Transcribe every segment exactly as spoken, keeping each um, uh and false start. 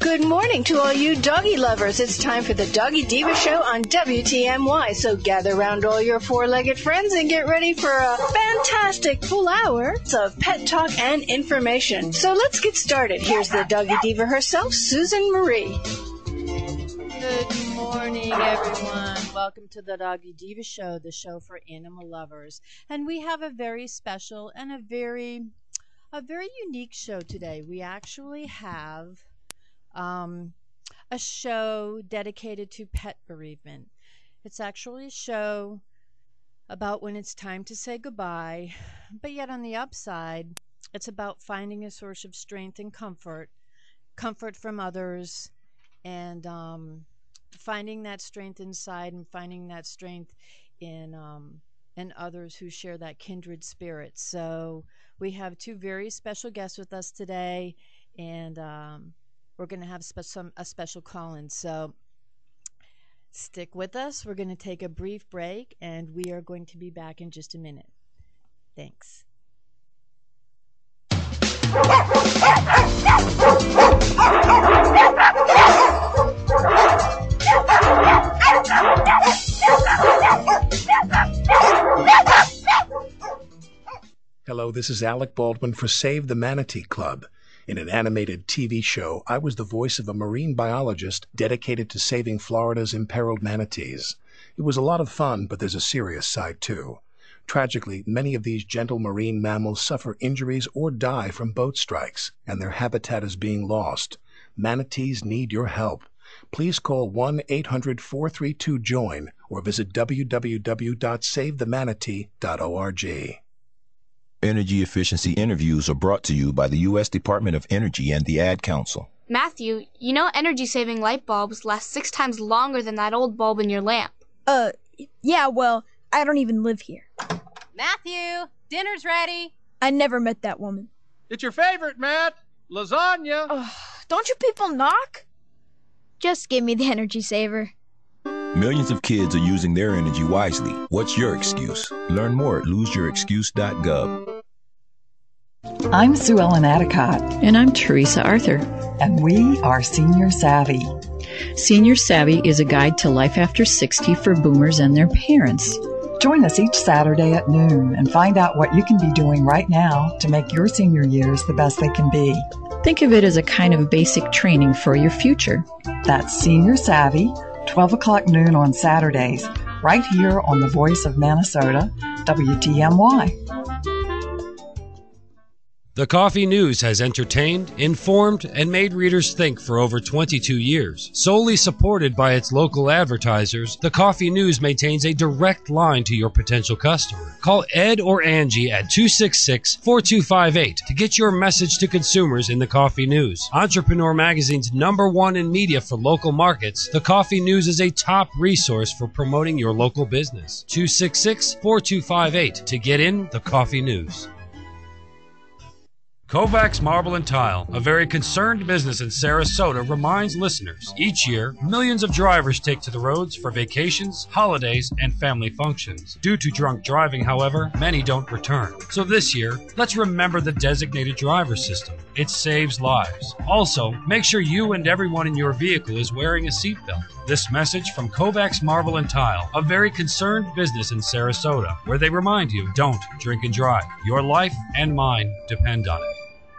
Good morning to all you doggy lovers. It's time for the Doggy Diva Show on W T M Y. So gather around all your four-legged friends and get ready for a fantastic full hour of pet talk and information. So let's get started. Here's the Doggy Diva herself, Susan Marie. Good morning, everyone. Welcome to the Doggy Diva Show, the show for animal lovers. And we have a very special and a very, a very unique show today. We actually have um, a show dedicated to pet bereavement. It's actually a show about when it's time to say goodbye, but yet on the upside, it's about finding a source of strength and comfort, comfort from others, and um, finding that strength inside and finding that strength in um, in others who share that kindred spirit. So we have two very special guests with us today, and um, we're going to have spe- some a special call-in. So stick with us. We're going to take a brief break, and we are going to be back in just a minute. Thanks. Hello, this is Alec Baldwin for Save the Manatee Club. In an animated T V show, I was the voice of a marine biologist dedicated to saving Florida's imperiled manatees. It was a lot of fun, but there's a serious side too. Tragically, many of these gentle marine mammals suffer injuries or die from boat strikes, and their habitat is being lost. Manatees need your help. Please call one eight hundred four three two join or visit w w w dot save the manatee dot org. Energy efficiency interviews are brought to you by the U S Department of Energy and the Ad Council. Matthew, you know energy-saving light bulbs last six times longer than that old bulb in your lamp. Uh, yeah, well, I don't even live here. Matthew, dinner's ready. I never met that woman. It's your favorite, Matt. Lasagna. Uh, don't you people knock? Just give me the energy saver. Millions of kids are using their energy wisely. What's your excuse? Learn more at lose your excuse dot gov. I'm Sue Ellen Atticott. And I'm Teresa Arthur. And we are Senior Savvy. Senior Savvy is a guide to life after sixty for boomers and their parents. Join us each Saturday at noon and find out what you can be doing right now to make your senior years the best they can be. Think of it as a kind of basic training for your future. That's Senior Savvy, twelve o'clock noon on Saturdays, right here on the Voice of Minnesota, W T M Y. The Coffee News has entertained, informed, and made readers think for over twenty-two years. Solely supported by its local advertisers, the Coffee News maintains a direct line to your potential customer. Call Ed or Angie at two six six, four two five eight to get your message to consumers in the Coffee News. Entrepreneur Magazine's number one in media for local markets, the Coffee News is a top resource for promoting your local business. two six six, four two five eight to get in the Coffee News. Kovacs Marble and Tile, a very concerned business in Sarasota, reminds listeners each year millions of drivers take to the roads for vacations, holidays, and family functions. Due to drunk driving, however, many don't return. So this year, let's remember the designated driver system. It saves lives. Also, make sure you and everyone in your vehicle is wearing a seatbelt. This message from Kovacs Marble and Tile, a very concerned business in Sarasota, where they remind you, don't drink and drive. Your life and mine depend on it.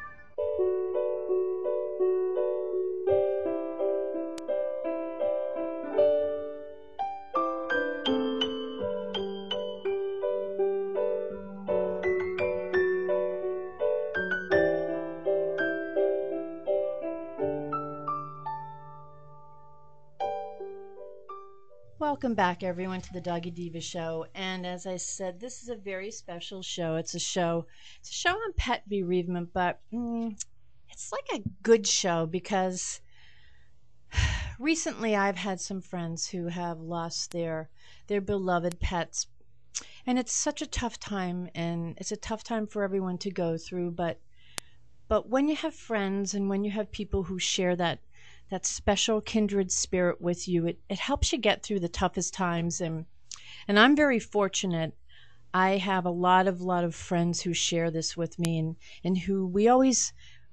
Welcome back, everyone, to the Doggy Diva Show. And as I said, this is a very special show. It's a show, it's a show on pet bereavement, but mm, it's like a good show because recently I've had some friends who have lost their their beloved pets, and it's such a tough time, and it's a tough time for everyone to go through. But but when you have friends and when you have people who share that that special kindred spirit with you, it, it helps you get through the toughest times. And and I'm very fortunate. I have a lot of lot of friends who share this with me, and, and who we always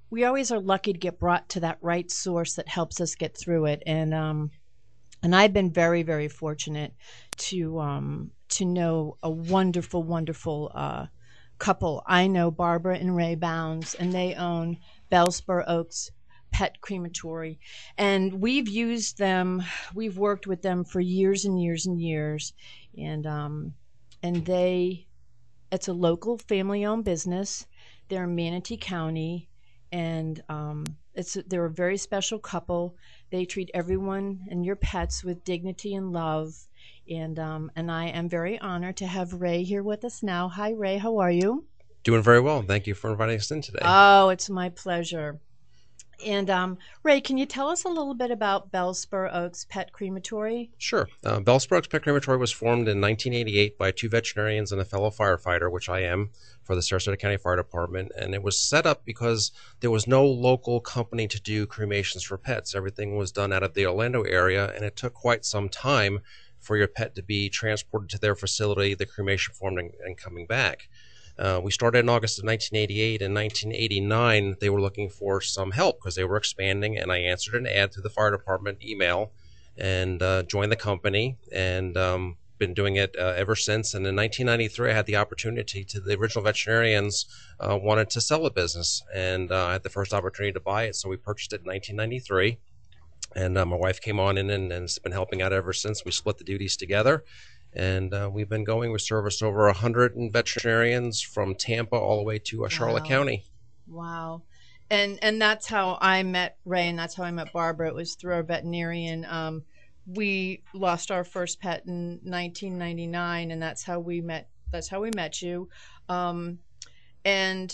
we always are lucky to get brought to that right source that helps us get through it. And um, and I've been very, very fortunate to um, to know a wonderful, wonderful uh, couple. I know Barbara and Ray Bounds, and they own Bellspur Oaks Pet Crematory, and we've used them. We've worked with them for years and years and years, and um, and they, it's a local family-owned business. They're in Manatee County, and um, it's they're a very special couple. They treat everyone and your pets with dignity and love, and um, and I am very honored to have Ray here with us now. Hi, Ray. How are you? Doing very well. Thank you for inviting us in today. Oh, it's my pleasure. And um, Ray, can you tell us a little bit about Bellspur Oaks Pet Crematory? Sure. Uh, Bellspur Oaks Pet Crematory was formed in nineteen eighty-eight by two veterinarians and a fellow firefighter, which I am, for the Sarasota County Fire Department. And it was set up because there was no local company to do cremations for pets. Everything was done out of the Orlando area, and it took quite some time for your pet to be transported to their facility, the cremation formed, and, and coming back. Uh, we started in August of nineteen eighty-eight. In nineteen eighty-nine, they were looking for some help because they were expanding, and I answered an ad through the fire department email and uh, joined the company, and um, been doing it uh, ever since. And in nineteen ninety-three, I had the opportunity to, the original veterinarians uh, wanted to sell the business, and uh, I had the first opportunity to buy it, so we purchased it in nineteen ninety-three. And uh, my wife came on in and, and has been helping out ever since. We split the duties together. And uh, we've been going. We serviced over one hundred veterinarians from Tampa all the way to uh, Charlotte Wow. County. Wow. And and that's how I met Ray, and that's how I met Barbara. It was through our veterinarian. Um, we lost our first pet in nineteen ninety-nine, and that's how we met. That's how we met you. Um, and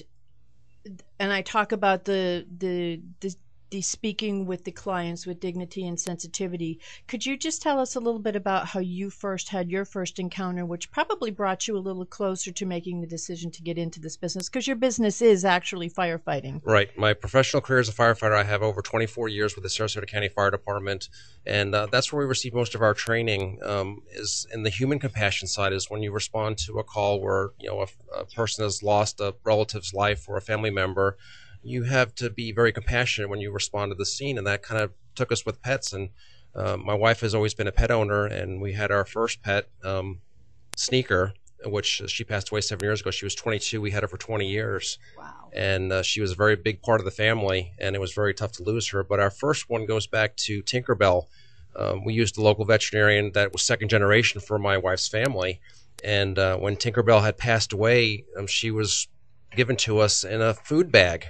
and I talk about the the the. the speaking with the clients with dignity and sensitivity. Could you just tell us a little bit about how you first had your first encounter, which probably brought you a little closer to making the decision to get into this business, because your business is actually firefighting. Right. My professional career as a firefighter, I have over twenty-four years with the Sarasota County Fire Department, and uh, that's where we receive most of our training. Um, is in the human compassion side, is when you respond to a call where you know a, a person has lost a relative's life or a family member. You have to be very compassionate when you respond to the scene, and that kind of took us with pets. And uh, my wife has always been a pet owner, and we had our first pet, um, Sneaker, which she passed away seven years ago. She was twenty-two. We had her for twenty years. Wow. And uh, she was a very big part of the family, and it was very tough to lose her. But our first one goes back to Tinkerbell. Um, we used a local veterinarian that was second generation for my wife's family. And uh, when Tinkerbell had passed away, um, she was given to us in a food bag.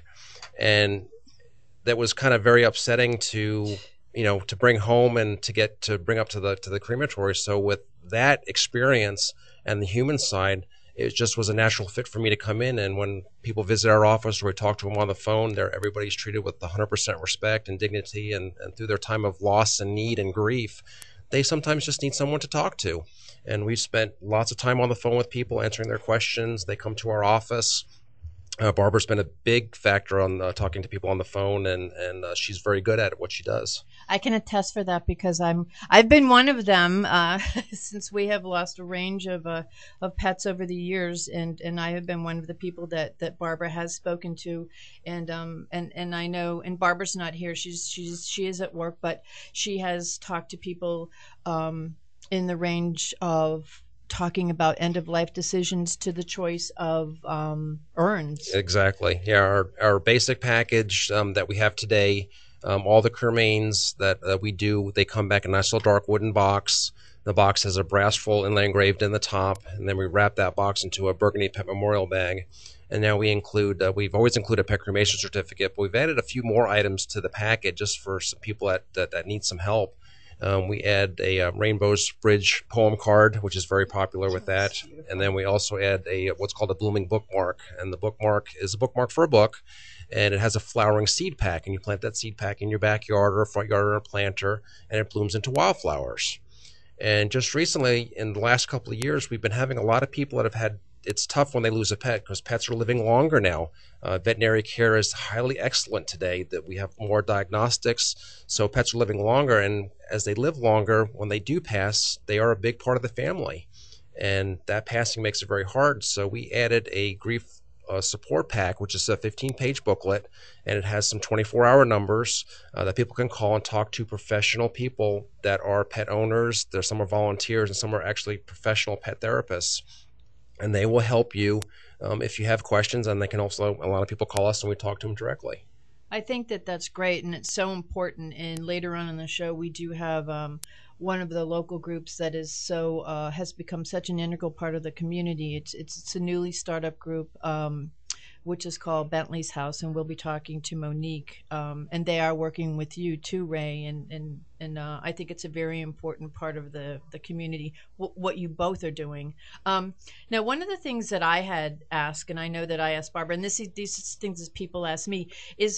And that was kind of very upsetting to, you know, to bring home and to get to bring up to the to the crematory. So with that experience and the human side, it just was a natural fit for me to come in. And when people visit our office or we talk to them on the phone, they're, everybody's treated with one hundred percent respect and dignity. And, and through their time of loss and need and grief, they sometimes just need someone to talk to. And we've spent lots of time on the phone with people, answering their questions. They come to our office. Uh, Barbara's been a big factor on uh, talking to people on the phone, and and uh, she's very good at what she does. I can attest for that because I'm I've been one of them uh, since we have lost a range of uh, of pets over the years, and, and I have been one of the people that, that Barbara has spoken to, and um and, and I know, and Barbara's not here, she's she's she is at work, but she has talked to people um, in the range of talking about end-of-life decisions to the choice of um, urns. Exactly. Yeah, our, our basic package um, that we have today, um, all the cremains that uh, we do, they come back in a nice little dark wooden box. The box has a brass foil inlay engraved in the top, and then we wrap that box into a burgundy pet memorial bag. And now we include, uh, we've always included a pet cremation certificate, but we've added a few more items to the packet just for some people that, that, that need some help. Um, we add a uh, Rainbow's Bridge poem card, which is very popular with that. And then we also add a what's called a blooming bookmark. And the bookmark is a bookmark for a book, and it has a flowering seed pack. And you plant that seed pack in your backyard or front yard or a planter, and it blooms into wildflowers. And just recently, in the last couple of years, we've been having a lot of people that have had, it's tough when they lose a pet because pets are living longer now. Uh, veterinary care is highly excellent today, that we have more diagnostics, so pets are living longer. And as they live longer, when they do pass, they are a big part of the family. And that passing makes it very hard. So we added a grief a support pack, which is a fifteen page booklet, and it has some twenty-four hour numbers uh, that people can call and talk to professional people that are pet owners. There's some are volunteers and some are actually professional pet therapists, and they will help you um, if you have questions. And they can also, a lot of people call us and we talk to them directly. I think that that's great, and it's so important. And later on in the show, we do have um, one of the local groups that is so uh, has become such an integral part of the community. It's it's, it's a newly startup group, um, which is called Bentley's House, and we'll be talking to Monique, um, and they are working with you too, Ray. And and and uh, I think it's a very important part of the the community. W- what you both are doing. Um, now, one of the things that I had asked, and I know that I asked Barbara, and this is, these things as people ask me, is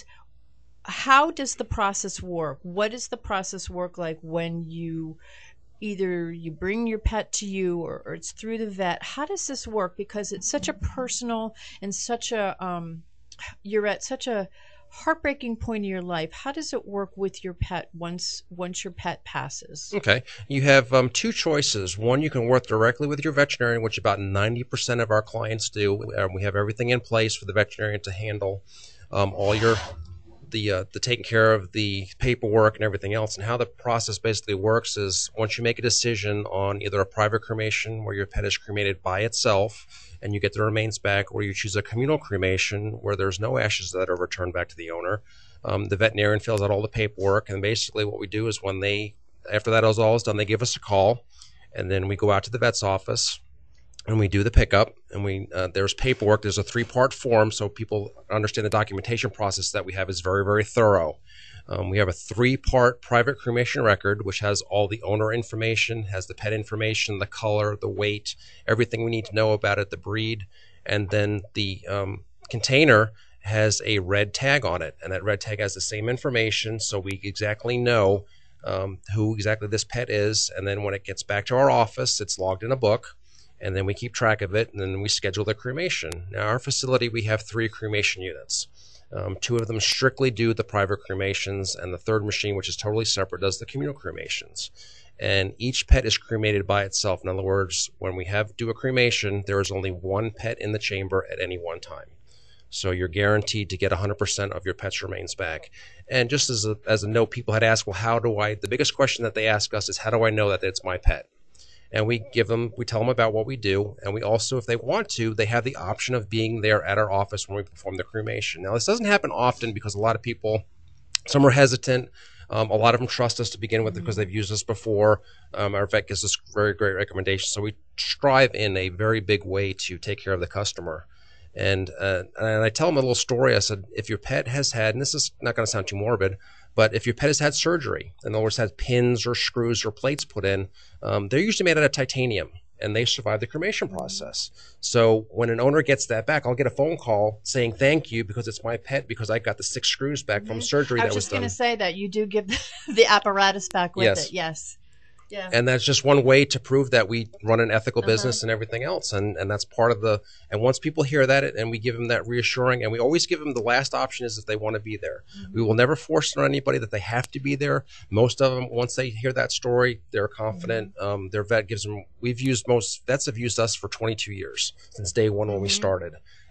how does the process work? What does the process work like when you either you bring your pet to you or, or it's through the vet? How does this work? Because it's such a personal and such a, um, you're at such a heartbreaking point in your life. How does it work with your pet once once your pet passes? Okay. You have um, two choices. One, you can work directly with your veterinarian, which about ninety percent of our clients do. Um, we have everything in place for the veterinarian to handle um, all your the uh, the taking care of the paperwork and everything else. And how the process basically works is once you make a decision on either a private cremation where your pet is cremated by itself and you get the remains back, or you choose a communal cremation where there's no ashes that are returned back to the owner, um, the veterinarian fills out all the paperwork. And basically what we do is when they, after that is all is done, they give us a call, and then we go out to the vet's office and we do the pickup, and we uh, there's paperwork. There's a three-part form, so people understand the documentation process that we have is very, very thorough. Um, we have a three-part private cremation record, which has all the owner information, has the pet information, the color, the weight, everything we need to know about it, the breed, and then the um, container has a red tag on it, and that red tag has the same information, so we exactly know um, who exactly this pet is. And then when it gets back to our office, it's logged in a book. And then we keep track of it, and then we schedule the cremation. Now, our facility, we have three cremation units. Um, two of them strictly do the private cremations, and the third machine, which is totally separate, does the communal cremations. And each pet is cremated by itself. In other words, when we have do a cremation, there is only one pet in the chamber at any one time. So you're guaranteed to get one hundred percent of your pet's remains back. And just as a, as a note, people had asked, well, how do I, the biggest question that they ask us is, how do I know that it's my pet? And we give them, we tell them about what we do. And we also, if they want to, they have the option of being there at our office when we perform the cremation. Now, this doesn't happen often because a lot of people, some are hesitant. Um, a lot of them trust us to begin with because they've used us before. Um, our vet gives us very great recommendations. So we strive in a very big way to take care of the customer. And, uh, and I tell them a little story. I said, if your pet has had, and this is not going to sound too morbid, but if your pet has had surgery, in other words, has pins or screws or plates put in, um, they're usually made out of titanium, and they survive the cremation process. So when an owner gets that back, I'll get a phone call saying thank you because it's my pet, because I got the six screws back mm-hmm. from surgery that was, was just done. going to say that you do give the, the apparatus back with yes. it. Yes. Yeah. And that's just one way to prove that we run an ethical uh-huh. business and everything else. And and that's part of the, and once people hear that, and we give them that reassuring, and we always give them the last option is if they want to be there. Mm-hmm. We will never force on anybody that they have to be there. Most of them, once they hear that story, they're confident. Mm-hmm. Um, their vet gives them, we've used, most vets have used us for twenty-two years, since day one when mm-hmm. we started.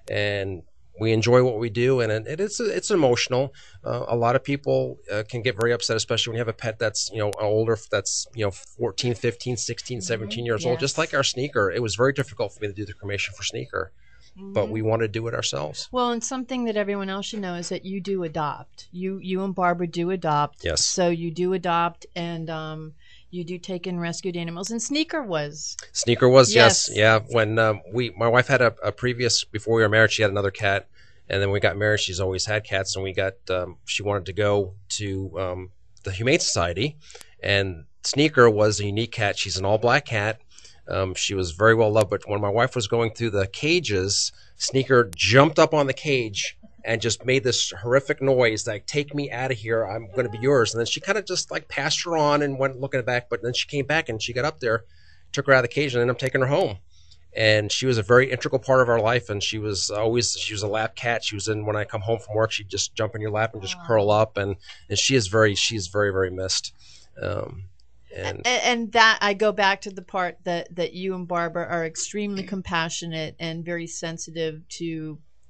And we enjoy what we do, and it, it's it's emotional. Uh, a lot of people uh, can get very upset, especially when you have a pet that's, you know, older, that's, you know, fourteen, fifteen, sixteen, seventeen mm-hmm. years yes. old, just like our Sneaker. It was very difficult for me to do the cremation for Sneaker, mm-hmm. but we want to do it ourselves. Well, and something that everyone else should know is that you do adopt. You you and Barbara do adopt. Yes. So you do adopt, and um, you do take in rescued animals. And Sneaker was. Sneaker was, yes. yes. Yeah. Yeah. When um, we, my wife had a, a previous, before we were married, she had another cat. And then we got married. She's always had cats. And we got, um, she wanted to go to um, the Humane Society. And Sneaker was a unique cat. She's an all black cat. Um, she was very well loved. But when my wife was going through the cages, Sneaker jumped up on the cage and just made this horrific noise like, take me out of here, I'm going to be yours. And then she kind of just like passed her on and went looking back, but then she came back and she got up there, took her out of the cage, and ended up taking her home. And she was a very integral part of our life, and she was always, she was a lap cat. She was in, when I come home from work, she'd just jump in your lap and just Aww. curl up, and, and she is very, she's very, very missed. Um, And, and that I go back to the part that, that you and Barbara are extremely compassionate and very sensitive to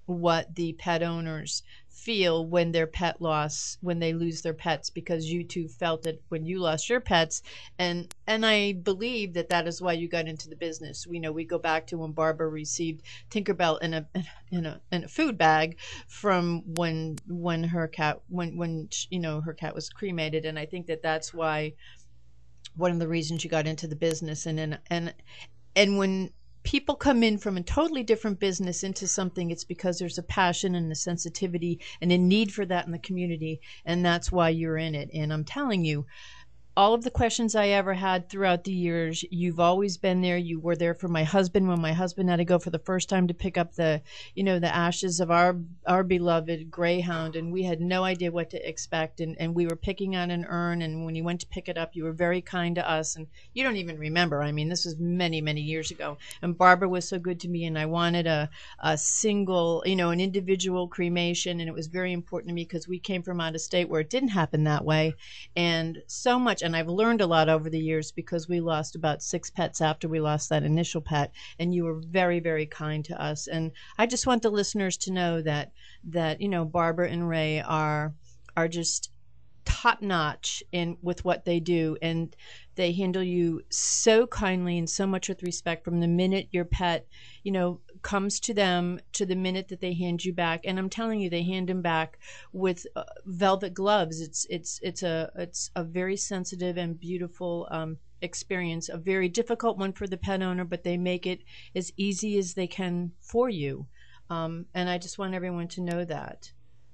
what the pet owners feel when their pet loss, when they lose their pets, because you too felt it when you lost your pets. And and I believe that that is why you got into the business. We know we go back to when Barbara received Tinkerbell in a in a in a food bag from when when her cat when when you know her cat was cremated, and I think that that's why one of the reasons you got into the business. And and and, and when people come in from a totally different business into something, it's because there's a passion and a sensitivity and a need for that in the community, and that's why you're in it. And I'm telling you, all of the questions I ever had throughout the years, you've always been there. You were there for my husband when my husband had to go for the first time to pick up the, you know, the ashes of our our beloved Greyhound, and we had no idea what to expect. And, and we were picking on an urn, and when you went to pick it up, you were very kind to us. And you don't even remember. I mean, this was many, many years ago. And Barbara was so good to me, and I wanted a, a single, you know, an individual cremation, and it was very important to me because we came from out of state where it didn't happen that way. And so much. And I've learned a lot over the years because we lost about six pets after we lost that initial pet, and you were very, very kind to us. And I just want the listeners to know that that you know Barbara and Ray are are just top notch in with what they do, and they handle you so kindly and so much with respect from the minute your pet, you know, comes to them to the minute that they hand you back. And I'm telling you, they hand them back with uh, velvet gloves. It's it's it's a it's a very sensitive and beautiful um, experience, a very difficult one for the pet owner, but they make it as easy as they can for you. Um, and I just want everyone to know that.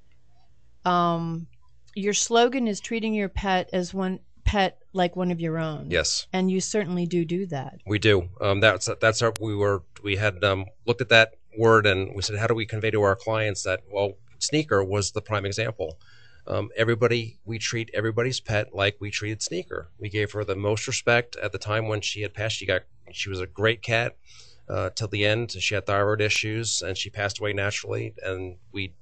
Um, your slogan is treating your pet as one pet like one of your own. Yes, and you certainly do do that. We do. Um, that's that's our. We were we had um, looked at that word, and we said, how do we convey to our clients that? Well, Sneaker was the prime example. Um, everybody, we treat everybody's pet like we treated Sneaker. We gave her the most respect at the time when she had passed. She got she was a great cat uh, till the end. She had thyroid issues, and she passed away naturally. And we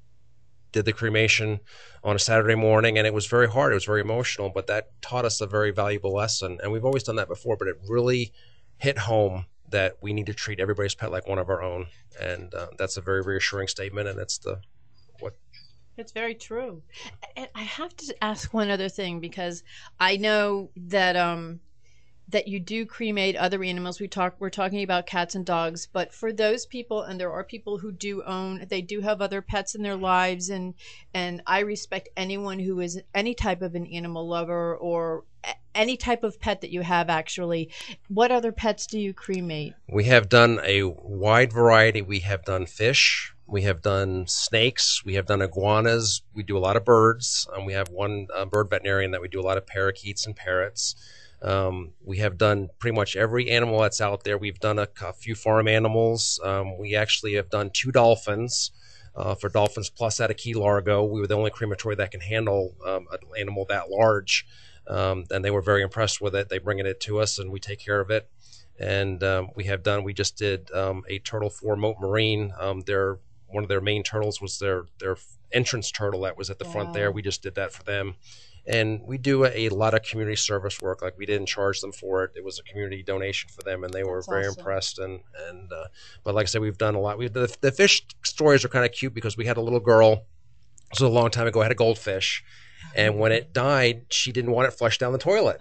did the cremation on a Saturday morning, and it was very hard. It was very emotional, but that taught us a very valuable lesson. And we've always done that before, but it really hit home that we need to treat everybody's pet like one of our own. And uh, that's a very reassuring statement, and it's the what. It's very true. And I have to ask one other thing, because I know that um, that you do cremate other animals. We talk, we're talking about cats and dogs, but for those people, and there are people who do own, they do have other pets in their lives, and and I respect anyone who is any type of an animal lover or any type of pet that you have. Actually, what other pets do you cremate? We have done a wide variety. We have done fish. We have done snakes. We have done iguanas. We do a lot of birds. Um, we have one uh, bird veterinarian that we do a lot of parakeets and parrots. Um, we have done pretty much every animal that's out there. We've done a, a few farm animals. Um, we actually have done two dolphins uh, for Dolphins Plus out of Key Largo. We were the only crematory that can handle um, an animal that large. Um, and they were very impressed with it. They bring it to us, and we take care of it. And um, we have done, we just did um, a turtle for Mote Marine. Um, their, one of their main turtles was their, their entrance turtle that was at the wow. front there. We just did that for them. And we do a, a lot of community service work. Like, we didn't charge them for it. It was a community donation for them, and they were That's very awesome. impressed. And, and uh, but like I said, we've done a lot. We the, the fish stories are kind of cute because we had a little girl, this was a long time ago, had a goldfish. And when it died, she didn't want it flushed down the toilet.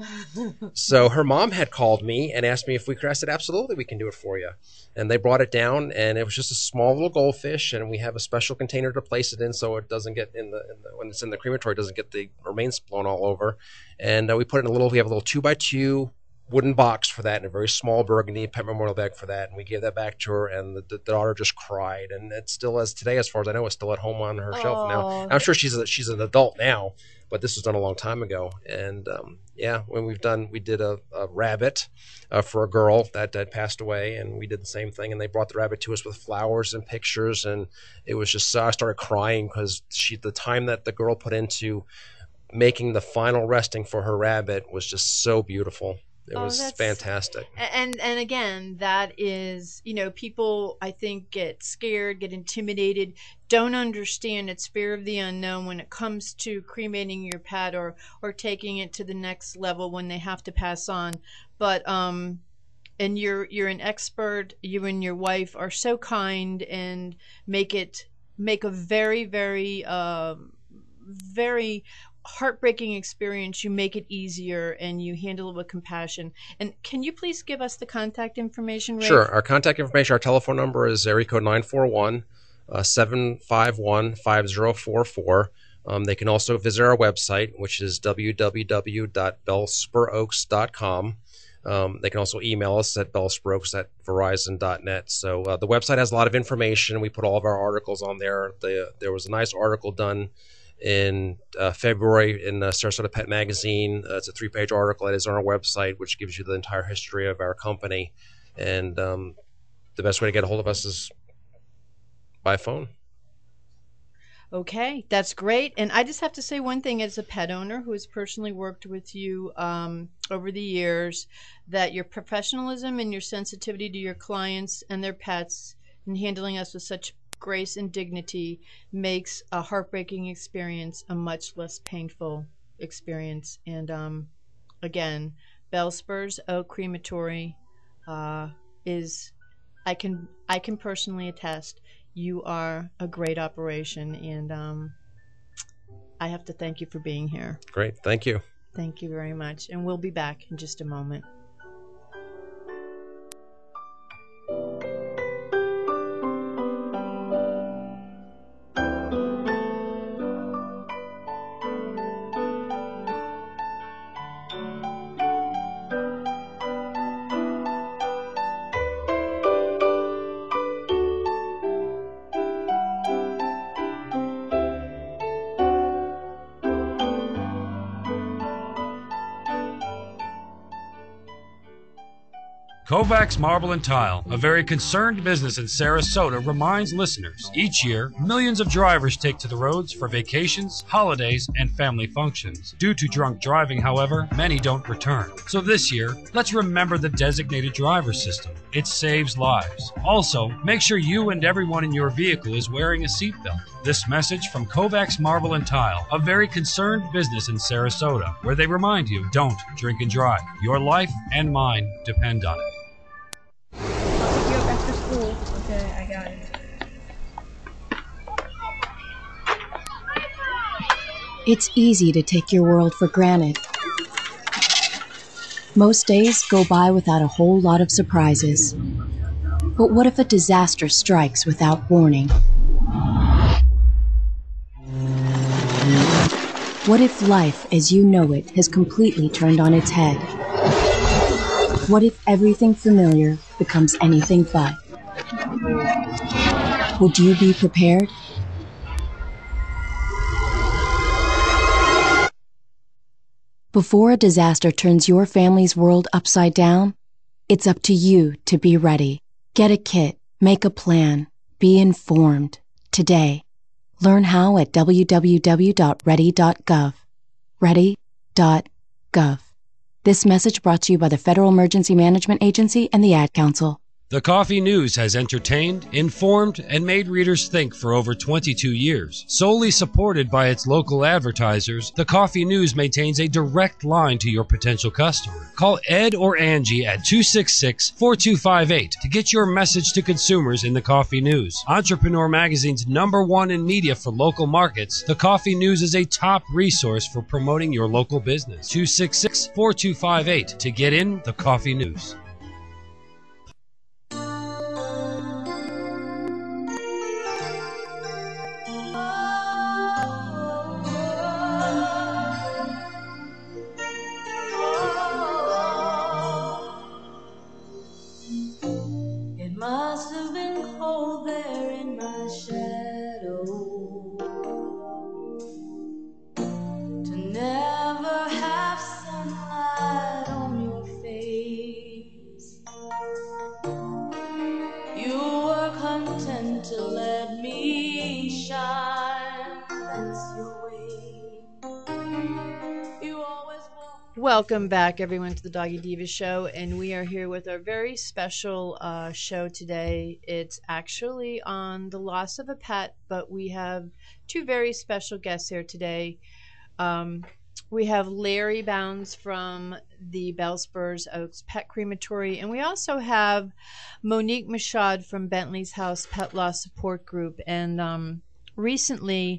So her mom had called me and asked me if we could. I said, absolutely, we can do it for you. And they brought it down, and it was just a small little goldfish, and we have a special container to place it in so it doesn't get in the, in the when it's in the crematory, it doesn't get the remains blown all over. And uh, we put it in a little, we have a little two by two wooden box for that, and a very small burgundy pet memorial bag for that. And we gave that back to her, and the, the daughter just cried. And it still is today, as far as I know, it's still at home on her Aww. shelf now. I'm sure she's a, she's an adult now, but this was done a long time ago. And um, yeah, when we've done, we did a, a rabbit uh, for a girl that, that passed away, and we did the same thing. And they brought the rabbit to us with flowers and pictures, and it was just, I started crying because she, the time that the girl put into making the final resting for her rabbit was just so beautiful. It oh, was fantastic. And and again, that is, you know, people, I think, get scared, get intimidated, don't understand it's fear of the unknown when it comes to cremating your pet or or taking it to the next level when they have to pass on. But um, and you're you're an expert. You and your wife are so kind and make it make a very very uh, very heartbreaking experience. You make it easier and you handle it with compassion. And can you please give us the contact information, Ray? Sure. Our contact information, our telephone number is area code nine four one, seven five one, five zero four four. Um, they can also visit our website, which is w w w dot bellspur oaks dot com. Um, they can also email us at bellspur oaks at verizon dot net. So uh, the website has a lot of information. We put all of our articles on there. The, there was a nice article done in uh, February in the Sarasota Pet Magazine. Uh, it's a three-page article that is on our website, which gives you the entire history of our company. And um, the best way to get a hold of us is by phone. Okay, that's great. And I just have to say one thing as a pet owner who has personally worked with you um, over the years, that your professionalism and your sensitivity to your clients and their pets and handling us with such grace and dignity makes a heartbreaking experience a much less painful experience. And um, again, Bellspurs Oak Crematory uh, is, I can I can personally attest, you are a great operation, and um, I have to thank you for being here. Great, thank you. Thank you very much, and we'll be back in just a moment. Kovacs Marble and Tile, a very concerned business in Sarasota, reminds listeners each year millions of drivers take to the roads for vacations, holidays, and family functions. Due to drunk driving, however, many don't return. So this year, let's remember the designated driver system. It saves lives. Also, make sure you and everyone in your vehicle is wearing a seatbelt. This message from Kovacs Marble and Tile, a very concerned business in Sarasota, where they remind you, don't drink and drive. Your life and mine depend on it. I'll pick you up after school. Okay, I got it. It's easy to take your world for granted. Most days go by without a whole lot of surprises. But what if a disaster strikes without warning? What if life as you know it has completely turned on its head? What if everything familiar becomes anything but? Would you be prepared? Before a disaster turns your family's world upside down, it's up to you to be ready. Get a kit, make a plan, be informed. Today, learn how at w w w dot ready dot gov. ready dot gov. This message brought to you by the Federal Emergency Management Agency and the Ad Council. The Coffee News has entertained, informed, and made readers think for over twenty-two years. Solely supported by its local advertisers, the Coffee News maintains a direct line to your potential customer. Call Ed or Angie at two six six, four two five eight to get your message to consumers in the Coffee News. Entrepreneur Magazine's number one in media for local markets, the Coffee News is a top resource for promoting your local business. two six six, four two five eight to get in the Coffee News. Welcome back, everyone, to the Doggy Diva Show, and we are here with our very special uh, show today. It's actually on the loss of a pet, but we have two very special guests here today. Um, we have Larry Bounds from the Bell Spurs Oaks Pet Crematory, and we also have Monique Michaud from Bentley's House Pet Loss Support Group. And um, recently,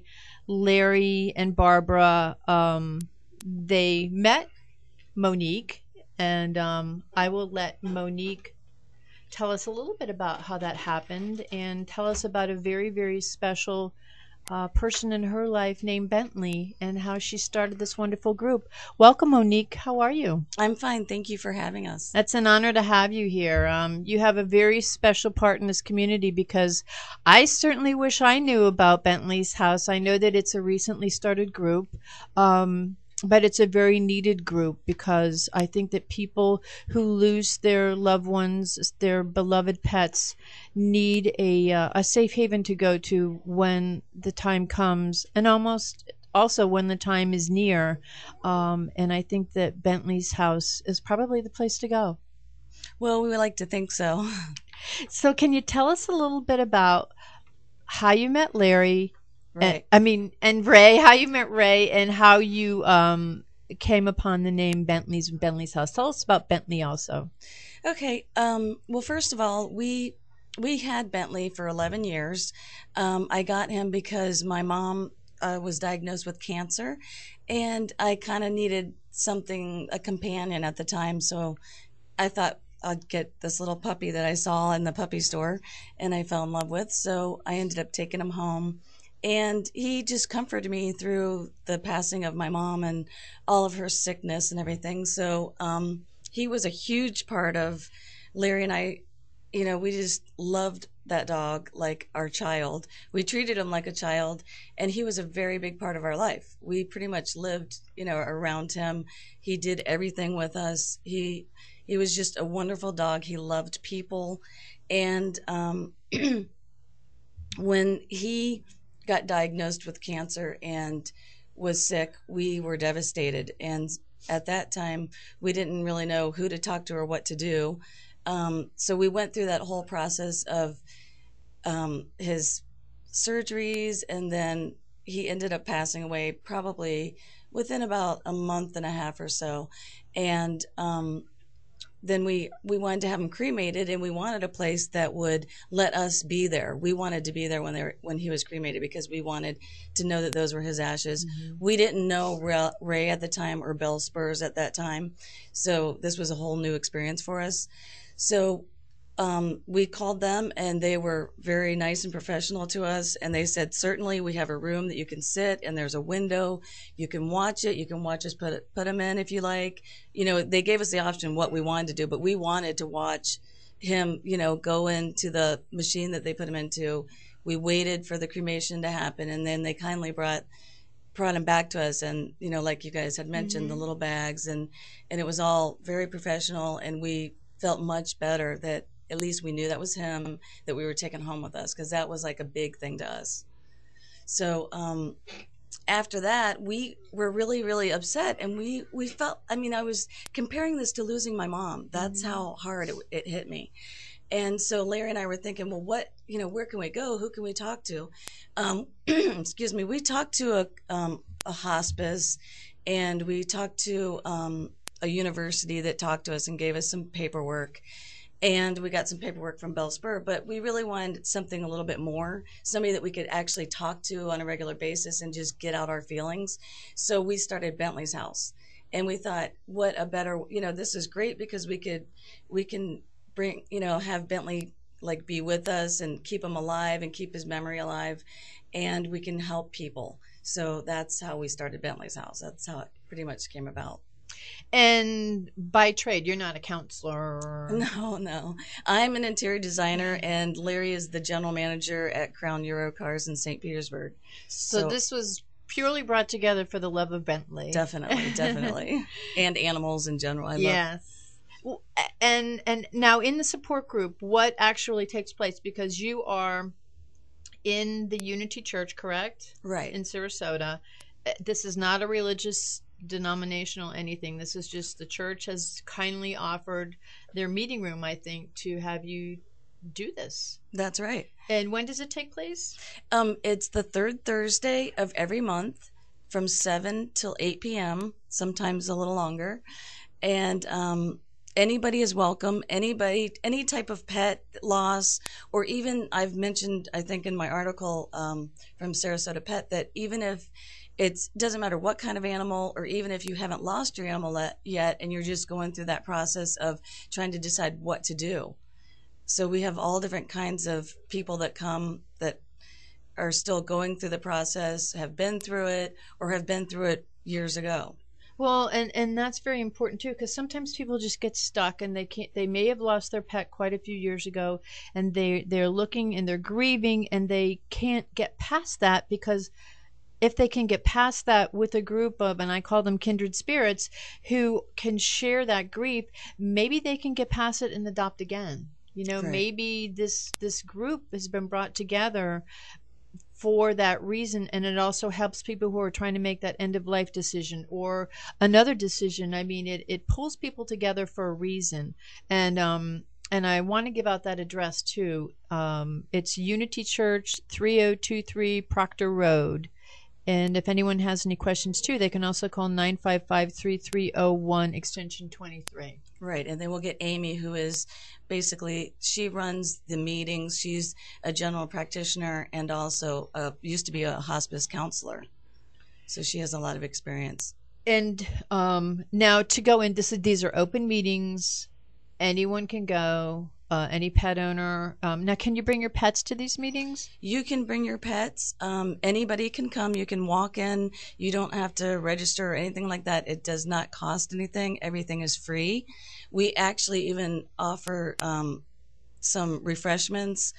Larry and Barbara, um, they met Monique, and um, I will let Monique tell us a little bit about how that happened and tell us about a very, very special uh, person in her life named Bentley and how she started this wonderful group. Welcome, Monique. How are you? I'm fine. Thank you for having us. That's an honor to have you here. Um, you have a very special part in this community because I certainly wish I knew about Bentley's House. I know that it's a recently started group. Um, But it's a very needed group because I think that people who lose their loved ones, their beloved pets, need a uh, a safe haven to go to when the time comes, and almost also when the time is near. Um, and I think that Bentley's House is probably the place to go. Well, we would like to think so. So can you tell us a little bit about how you met Larry? Right. And, I mean, and Ray, how you met Ray, and how you um, came upon the name Bentley's Bentley's House. Tell us about Bentley also. Okay. Um, well, first of all, we we had Bentley for eleven years. Um, I got him because my mom uh, was diagnosed with cancer, and I kind of needed something, a companion at the time. So I thought I'd get this little puppy that I saw in the puppy store, and I fell in love with. So I ended up taking him home. And he just comforted me through the passing of my mom and all of her sickness and everything. So um, he was a huge part of Larry and I. You know, we just loved that dog like our child. We treated him like a child, and he was a very big part of our life. We pretty much lived, you know, around him. He did everything with us. He he was just a wonderful dog. He loved people. And um, when he got diagnosed with cancer and was sick, we were devastated. And at that time, we didn't really know who to talk to or what to do. Um, so we went through that whole process of um, his surgeries, and then he ended up passing away probably within about a month and a half or so. And um, then we, we wanted to have him cremated, and we wanted a place that would let us be there. We wanted to be there when they were, when he was cremated, because we wanted to know that those were his ashes. Mm-hmm. We didn't know Ray at the time or Bell Spurs at that time, so this was a whole new experience for us. So um, we called them, and they were very nice and professional to us. And they said, certainly, we have a room that you can sit, and there's a window. You can watch it. You can watch us put it, put them in if you like. You know, they gave us the option what we wanted to do, but we wanted to watch him, you know, go into the machine that they put him into. We waited for the cremation to happen, and then they kindly brought brought him back to us. And, you know, like you guys had mentioned, mm-hmm. the little bags, and, and it was all very professional, and we felt much better that at least we knew that was him, that we were taking home with us, because that was like a big thing to us. So um, after that, we were really, really upset, and we, we felt, I mean, I was comparing this to losing my mom. That's mm-hmm. how hard it, it hit me. And so Larry and I were thinking, well, what, you know, where can we go? Who can we talk to? Um, excuse me. We talked to a, um, a hospice, and we talked to um, a university that talked to us and gave us some paperwork. And we got some paperwork from Bell Spur, but we really wanted something a little bit more, somebody that we could actually talk to on a regular basis and just get out our feelings. So we started Bentley's House, and we thought, what a better, you know, this is great because we could, we can bring, you know, have Bentley like be with us and keep him alive and keep his memory alive, and we can help people. So that's how we started Bentley's House. That's how it pretty much came about. And by trade, you're not a counselor? Or... No, no. I'm an interior designer, and Larry is the general manager at Crown Euro Cars in Saint Petersburg. So, so this was purely brought together for the love of Bentley. Definitely, definitely. And animals in general. I love. Yes. Well, and, and now in the support group, what actually takes place? Because you are in the Unity Church, correct? Right. In Sarasota. This is not a religious denominational anything. This is just the church has kindly offered their meeting room, I think, to have you do this. That's right. And when does it take place? Um, it's the third Thursday of every month from seven till eight p.m., sometimes a little longer. And um, anybody is welcome. Anybody, any type of pet loss, or even I've mentioned, I think in my article um, from Sarasota Pet, that even if it doesn't matter what kind of animal, or even if you haven't lost your animal yet and you're just going through that process of trying to decide what to do. So we have all different kinds of people that come that are still going through the process, have been through it, or have been through it years ago. Well, and, and that's very important too, because sometimes people just get stuck and they can't. They may have lost their pet quite a few years ago, and they they're looking and they're grieving, and they can't get past that, because if they can get past that with a group of, and I call them kindred spirits, who can share that grief, maybe they can get past it and adopt again. You know, Right. maybe this this group has been brought together for that reason, and it also helps people who are trying to make that end of life decision or another decision. I mean, it, it pulls people together for a reason. And um and I want to give out that address too. Um it's Unity Church, three oh two three Proctor Road. And if anyone has any questions too, they can also call nine five five, three three oh one extension twenty-three. Right, and then we'll get Amy, who is basically, she runs the meetings. She's a general practitioner and also uh, used to be a hospice counselor. So she has a lot of experience. And um, now to go in, this, these are open meetings. Anyone can go, uh, any pet owner. Um, now, can you bring your pets to these meetings? You can bring your pets. Um, anybody can come. You can walk in. You don't have to register or anything like that. It does not cost anything. Everything is free. We actually even offer um, some refreshments,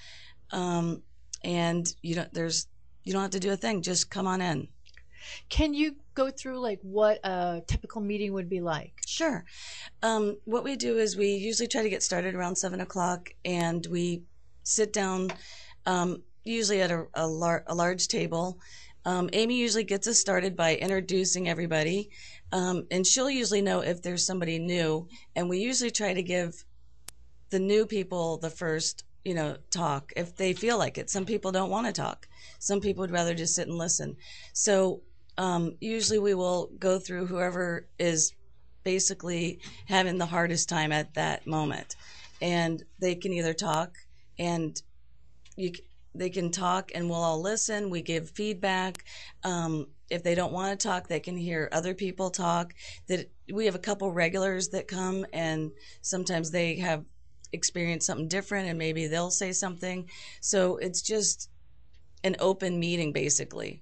um, and you don't. There's you don't have to do a thing. Just come on in. Can you go through like what a typical meeting would be like? Sure. Um, what we do is we usually try to get started around seven o'clock, and we sit down, um, usually at a, a, lar- a large table. Um, Amy usually gets us started by introducing everybody, um, and she'll usually know if there's somebody new, and we usually try to give the new people the first, you know, talk if they feel like it. Some people don't want to talk. Some people would rather just sit and listen. So um, usually we will go through whoever is basically having the hardest time at that moment, and they can either talk and you they can talk and we'll all listen. We give feedback. Um, if they don't want to talk, they can hear other people talk. That we have a couple regulars that come, and sometimes they have experienced something different, and maybe they'll say something. So it's just an open meeting, basically,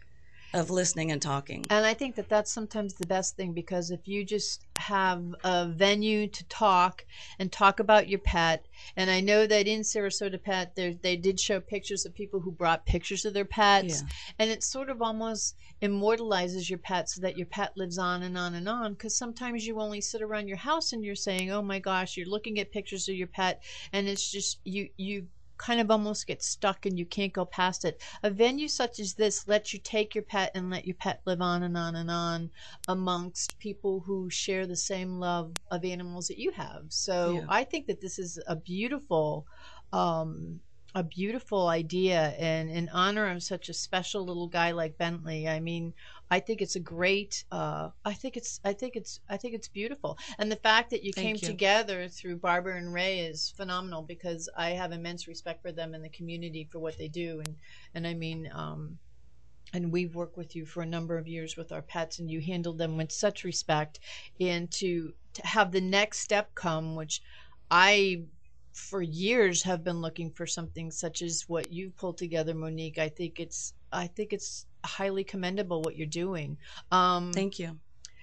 of listening and talking. And I think that that's sometimes the best thing, because if you just have a venue to talk and talk about your pet, and I know that in Sarasota Pet, there, they did show pictures of people who brought pictures of their pets, Yeah. and it sort of almost immortalizes your pet so that your pet lives on and on and on, because sometimes you only sit around your house and you're saying, oh my gosh, you're looking at pictures of your pet, and it's just, you, you kind of almost get stuck and you can't go past it. A venue such as this lets you take your pet and let your pet live on and on and on amongst people who share the same love of animals that you have. So Yeah. I think that this is a beautiful um a beautiful idea, and in honor of such a special little guy like Bentley. I mean, I think it's a great uh I think it's I think it's I think it's beautiful. And the fact that you Thank came you. together through Barbara and Ray is phenomenal, because I have immense respect for them in the community for what they do. And and I mean, um and we've worked with you for a number of years with our pets, and you handled them with such respect. And to, to have the next step come, which I for years have been looking for something such as what you've pulled together, Monique. I think it's I think it's highly commendable what you're doing. Um, Thank you.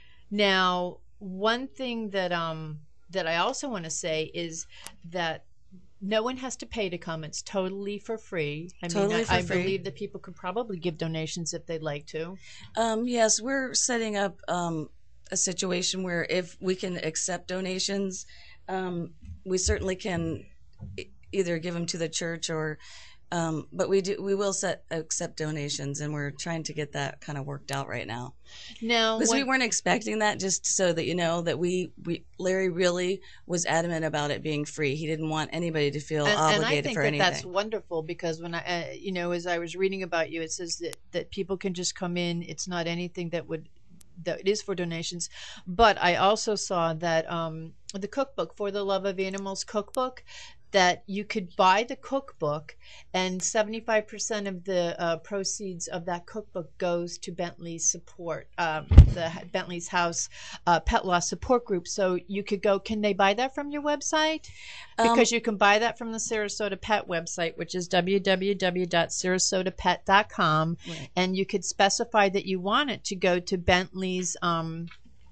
Now, one thing that um that I also want to say is that no one has to pay to come. It's totally for free. I Totally mean, for I, I free. believe that people could probably give donations if they'd like to. Um, yes, we're setting up um, a situation where if we can accept donations, um, we certainly can e- either give them to the church or Um, but we do we will set accept donations, and we're trying to get that kind of worked out right now. Now, because when- we weren't expecting that. Just so that you know that we, we Larry really was adamant about it being free. He didn't want anybody to feel and, obligated and I think for that anything. that's wonderful, because when I, uh, you know, as I was reading about you, it says that, that people can just come in. It's not anything that would, that it is for donations. But I also saw that um, the cookbook, For the Love of Animals cookbook, that you could buy the cookbook, and seventy-five percent of the uh, proceeds of that cookbook goes to Bentley's support, um, the Bentley's House uh, Pet Loss Support Group. So you could go, can they buy that from your website? Because um, you can buy that from the Sarasota Pet website, which is w w w dot sarasota pet dot com. Right. And you could specify that you want it to go to Bentley's um,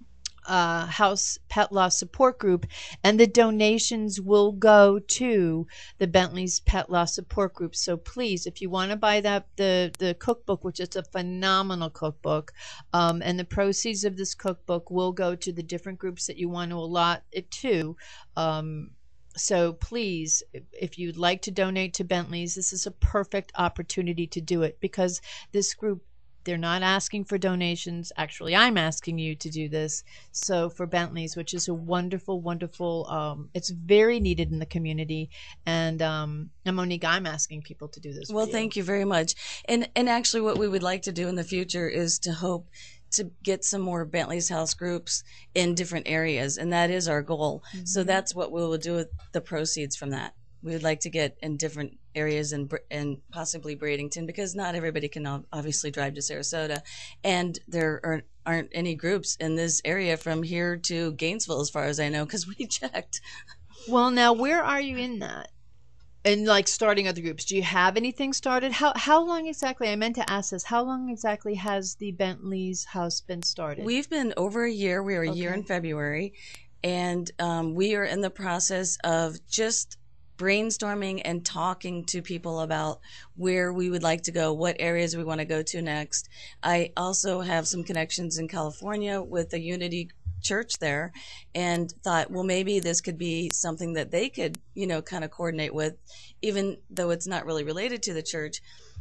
uh, House Pet Loss Support Group, and the donations will go to the Bentley's Pet Loss Support Group. So please, if you want to buy that the the cookbook, which is a phenomenal cookbook, um, and the proceeds of this cookbook will go to the different groups that you want to allot it to. Um, So please, if you'd like to donate to Bentley's, this is a perfect opportunity to do it, because this group, they're not asking for donations. Actually, I'm asking you to do this. So for Bentley's, which is a wonderful, wonderful, um, it's very needed in the community. And, um, and Monique, I'm asking people to do this. Well, for you. thank you very much. And and actually what we would like to do in the future is to hope to get some more Bentley's House groups in different areas. And that is our goal. Mm-hmm. So that's what we will do with the proceeds from that. We would like to get in different areas and and possibly Bradenton, because not everybody can obviously drive to Sarasota, and there are, aren't any groups in this area from here to Gainesville, as far as I know, because we checked. Well, now where are you in that? And like starting other groups, do you have anything started? How how long exactly? I meant to ask this. How long exactly has the Bentley's House been started? We've been over a year. We are a Okay. year in February, and um, we are in the process of just brainstorming and talking to people about where we would like to go, what areas we want to go to next. I also have some connections in California with a Unity church there, and thought, well, maybe this could be something that they could, you know, kind of coordinate with, even though it's not really related to the church.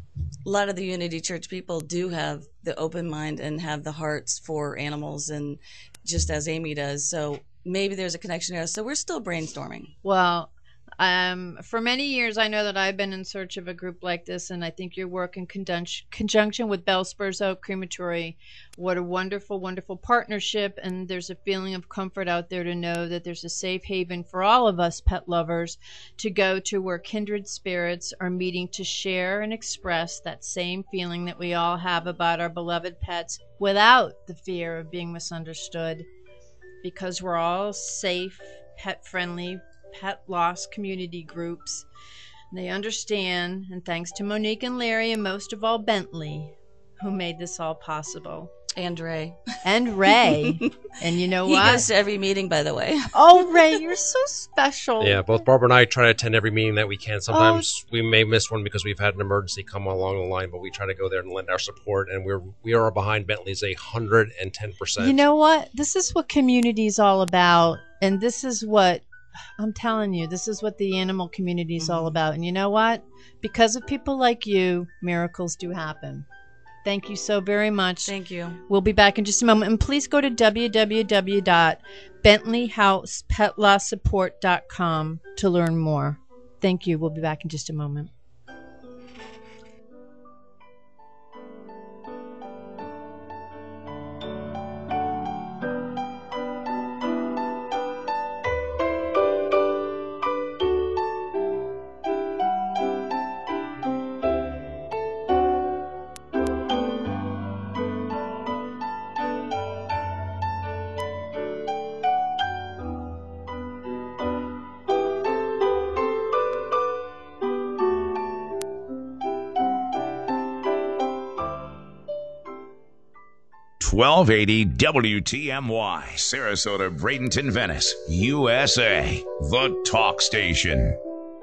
A lot of the Unity Church people do have the open mind and have the hearts for animals, and just as Amy does. So maybe there's a connection there. So we're still brainstorming. Well, um, for many years, I know that I've been in search of a group like this, and I think your work in conjunction, conjunction with Bell Spurs Oak Crematory, what a wonderful, wonderful partnership. And there's a feeling of comfort out there to know that there's a safe haven for all of us pet lovers to go to, where kindred spirits are meeting to share and express that same feeling that we all have about our beloved pets, without the fear of being misunderstood, because we're all safe, pet-friendly, pet loss community groups. They understand, and thanks to Monique and Larry, and most of all Bentley, who made this all possible. And Ray. And Ray. And you know he what? He goes to every meeting, by the way. Oh, Ray, you're so special. Yeah, both Barbara and I try to attend every meeting that we can. Sometimes oh. we may miss one because we've had an emergency come along the line, but we try to go there and lend our support. And we're we are behind Bentley's a hundred and ten percent. You know what? This is what community is all about, and this is what I'm telling you. This is what the animal community is all about. And you know what? Because of people like you, miracles do happen. Thank you so very much. Thank you. We'll be back in just a moment. And please go to w w w dot bentley house pet loss support dot com to learn more. Thank you. We'll be back in just a moment. twelve eighty W T M Y, Sarasota, Bradenton, Venice, U S A, the talk station.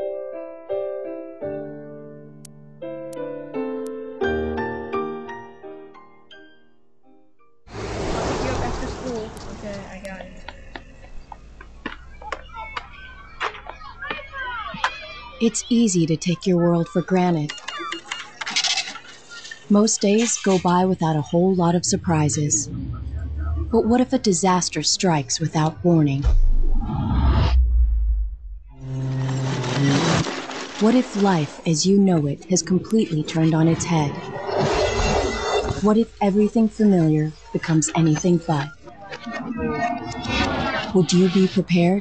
Okay, I got it. It's easy to take your world for granted. Most days go by without a whole lot of surprises. But what if a disaster strikes without warning? What if life as you know it has completely turned on its head? What if everything familiar becomes anything but? Would you be prepared?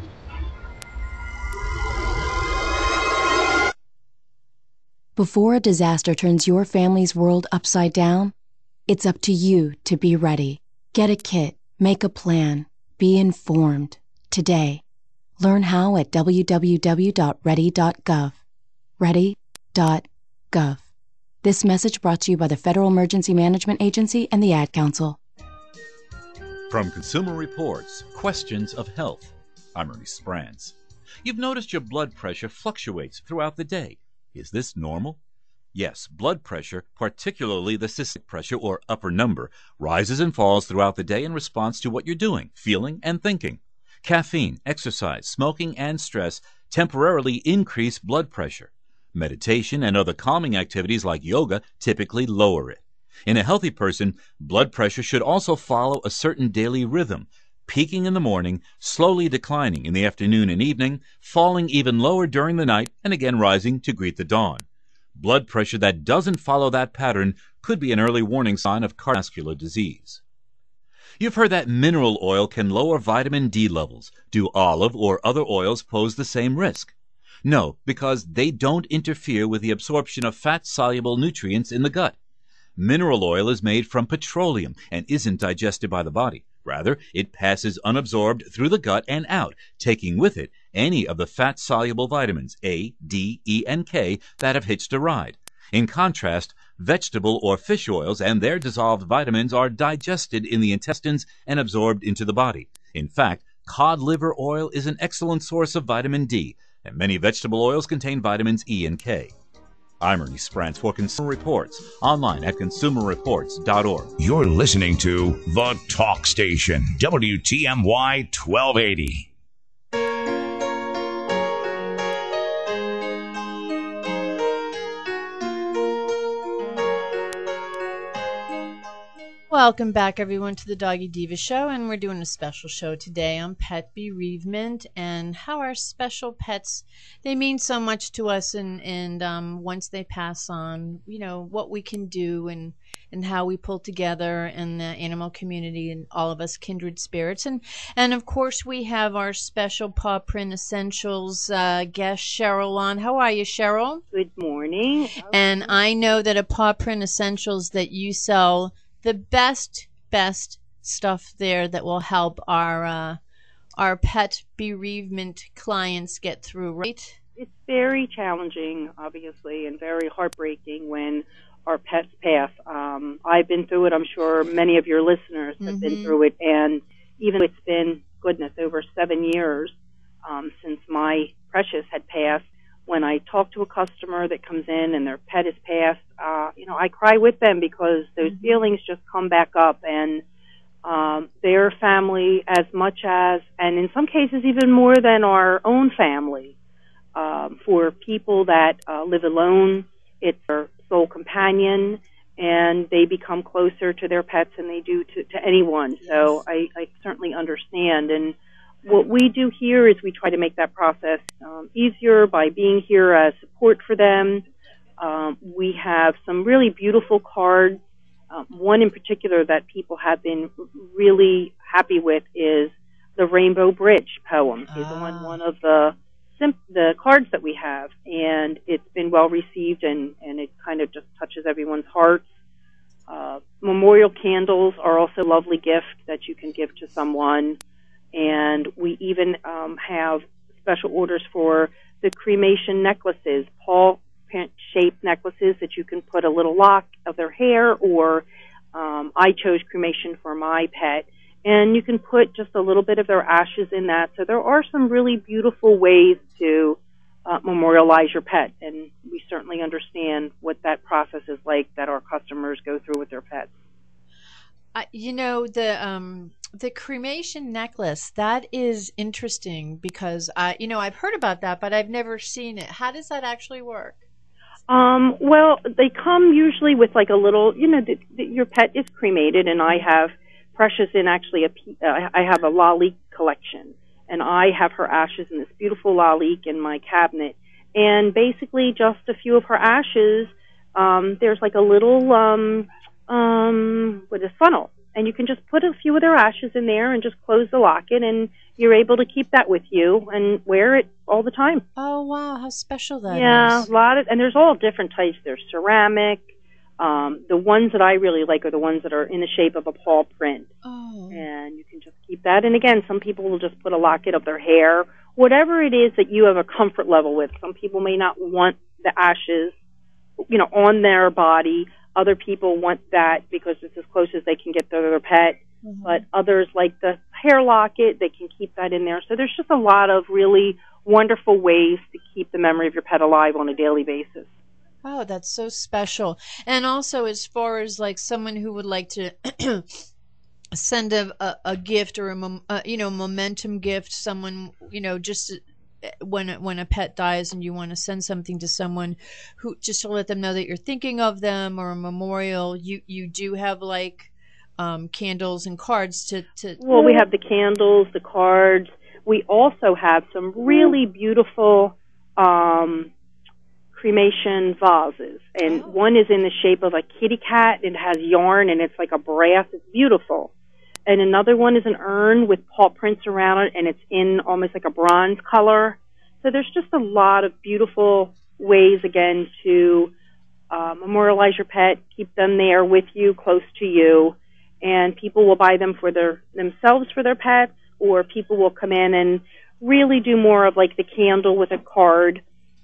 Before a disaster turns your family's world upside down, it's up to you to be ready. Get a kit, make a plan, be informed today. Learn how at w w w dot ready dot gov. ready dot gov. This message brought to you by the Federal Emergency Management Agency and the Ad Council. From Consumer Reports, Questions of Health, I'm Ernie Sprance. You've noticed your blood pressure fluctuates throughout the day. Is this normal? Yes, blood pressure, particularly the systolic pressure or upper number, rises and falls throughout the day in response to what you're doing, feeling, and thinking. Caffeine, exercise, smoking, and stress temporarily increase blood pressure. Meditation and other calming activities like yoga typically lower it. In a healthy person, blood pressure should also follow a certain daily rhythm, peaking in the morning, slowly declining in the afternoon and evening, falling even lower during the night, and again rising to greet the dawn. Blood pressure that doesn't follow that pattern could be an early warning sign of cardiovascular disease. You've heard that mineral oil can lower vitamin D levels. Do olive or other oils pose the same risk? No, because they don't interfere with the absorption of fat-soluble nutrients in the gut. Mineral oil is made from petroleum and isn't digested by the body. Rather, it passes unabsorbed through the gut and out, taking with it any of the fat-soluble vitamins A, D, E, and K that have hitched a ride. In contrast, vegetable or fish oils and their dissolved vitamins are digested in the intestines and absorbed into the body. In fact, cod liver oil is an excellent source of vitamin D, and many vegetable oils contain vitamins E and K. I'm Ernie Sprance for Consumer Reports, online at consumer reports dot org. You're listening to The Talk Station, W T M Y twelve eighty. Welcome back, everyone, to the Doggy Diva Show, and we're doing a special show today on pet bereavement and how our special pets, they mean so much to us, and, and um, once they pass on, you know, what we can do and, and how we pull together in the animal community and all of us kindred spirits. And, and of course, we have our special Paw Print Essentials uh, guest, Cheryl, on. How are you, Cheryl? Good morning. And I know that at Paw Print Essentials that you sell the best, best stuff there that will help our uh, our pet bereavement clients get through, right? It's very challenging, obviously, and very heartbreaking when our pets pass. Um, I've been through it. I'm sure many of your listeners have mm-hmm. been through it. And even though it's been, goodness, over seven years um, since my precious had passed, when I talk to a customer that comes in and their pet has passed, uh, you know, I cry with them because those mm-hmm. feelings just come back up, and um, their family as much as, and in some cases even more than our own family. Um, for people that uh, live alone, it's their sole companion, and they become closer to their pets than they do to, to anyone. Yes. So I, I certainly understand. And what we do here is we try to make that process um, easier by being here as support for them. Um, we have some really beautiful cards. Um, one in particular that people have been really happy with is the Rainbow Bridge poem. It's ah. one, one of the the cards that we have, and it's been well received, and, and it kind of just touches everyone's hearts. Uh, memorial candles are also a lovely gift that you can give to someone. And we even um, have special orders for the cremation necklaces, paw print-shaped necklaces that you can put a little lock of their hair, or um, I chose cremation for my pet, and you can put just a little bit of their ashes in that. So there are some really beautiful ways to uh, memorialize your pet, and we certainly understand what that process is like that our customers go through with their pets. I, you know, the um the cremation necklace, that is interesting because I you know, I've heard about that, but I've never seen it. How does that actually work? Um, well, they come usually with like a little, you know, the, the, your pet is cremated, and I have Precious in actually a, uh, I have a lalique collection, and I have her ashes in this beautiful lalique in my cabinet, and basically just a few of her ashes, um, there's like a little, um, um, with a funnel, and you can just put a few of their ashes in there and just close the locket, and you're able to keep that with you and wear it all the time. Oh, wow, how special that yeah, is. a lot of, and there's all different types. There's ceramic. Um, the ones that I really like are the ones that are in the shape of a paw print. Oh. And you can just keep that. And again, some people will just put a locket of their hair, whatever it is that you have a comfort level with. Some people may not want the ashes, you know, on their body. Other people want that because it's as close as they can get to their pet. Mm-hmm. But others like the hair locket, they can keep that in there. So there's just a lot of really wonderful ways to keep the memory of your pet alive on a daily basis. Oh, that's so special. And also, as far as like someone who would like to send a, a, a gift or a, mom, uh, you know, momentum gift, someone, you know, just when when a pet dies and you want to send something to someone who just to let them know that you're thinking of them, or a memorial, you you do have like um, candles and cards to, to. Well, we have the candles, the cards. We also have some really beautiful um, cremation vases, and oh. one is in the shape of a kitty cat. It has yarn, and it's like a brass. It's beautiful. And another one is an urn with paw prints around it, and it's in almost like a bronze color. So there's just a lot of beautiful ways, again, to uh, memorialize your pet, keep them there with you, close to you. And people will buy them for their themselves for their pets, or people will come in and really do more of like the candle with a card,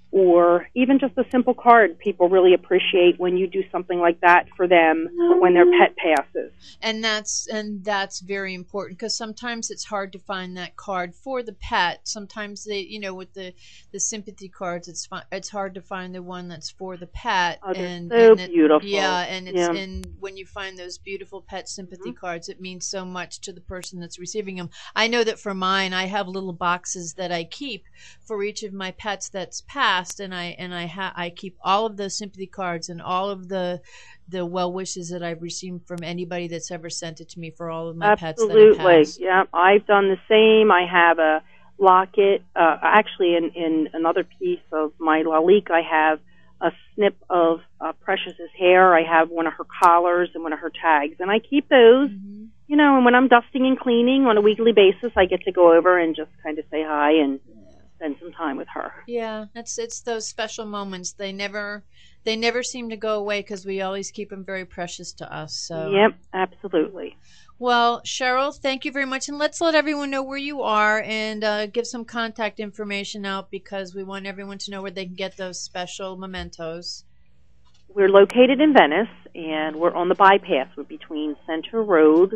or even just a simple card. People really appreciate when you do something like that for them when their pet passes. And that's and that's very important, because sometimes it's hard to find that card for the pet. Sometimes they, you know, with the, the sympathy cards, it's fi- it's hard to find the one that's for the pet. Oh, they're and, so and it, beautiful. Yeah, and it's yeah. and when you find those beautiful pet sympathy Mm-hmm. cards, it means so much to the person that's receiving them. I know that for mine, I have little boxes that I keep for each of my pets that's passed. And I and I ha- I keep all of those sympathy cards and all of the the well wishes that I've received from anybody that's ever sent it to me for all of my Absolutely. pets that have passed. Yeah, I've done the same. I have a locket. Uh, actually, in, in another piece of my lalique, I have a snip of uh, Precious's hair. I have one of her collars and one of her tags, and I keep those. Mm-hmm. You know, and when I'm dusting and cleaning on a weekly basis, I get to go over and just kind of say hi and spend some time with her. Yeah, it's it's those special moments. They never they never seem to go away because we always keep them very precious to us. So yep, absolutely. Well, Cheryl, thank you very much, and let's let everyone know where you are and uh, give some contact information out, because we want everyone to know where they can get those special mementos. We're located in Venice, and we're on the bypass. We're between Center Road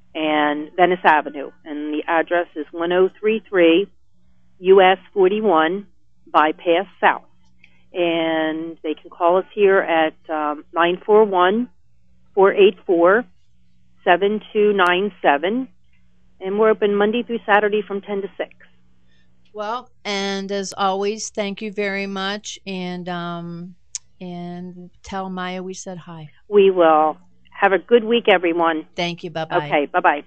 and Venice Avenue, and the address is one oh three three U S forty-one, Bypass South. And they can call us here at um, nine four one, four eight four, seven two nine seven. And we're open Monday through Saturday from ten to six. Well, and as always, thank you very much. And, um, and tell Maya we said hi. We will. Have a good week, everyone. Thank you. Bye-bye. Okay, bye-bye.